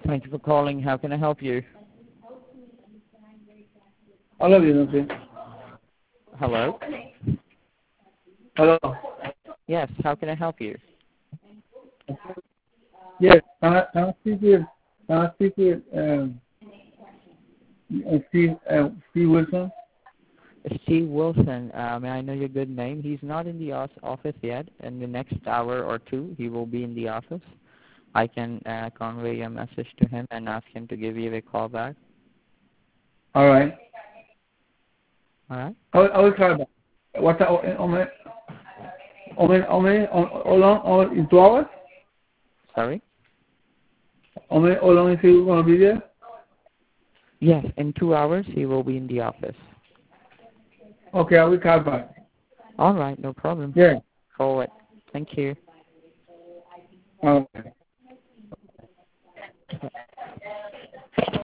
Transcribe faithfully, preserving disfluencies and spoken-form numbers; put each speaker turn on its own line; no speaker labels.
Thank you for calling. How can I help you?
Hola, bien, okay.
Hello?
Hello.
Yes, how can I help you?
Yes, can I, can I speak with, can I speak with um, uh, Steve, uh, Steve Wilson?
Steve Wilson, uh, may I know your good name? He's not in the os- office yet. In the next hour or two, he will be in the office. I can uh, convey a message to him and ask him to give you a call back.
All right.
All right?
I will, I will call back. What time? On my, on my, on my, on, how long? On, in two hours?
Sorry?
On my, how long is he going to be there?
Yes, in two hours, he will be in the office.
Okay, I will call back.
All right, no problem.
Yeah.
Forward. Thank you.
Okay.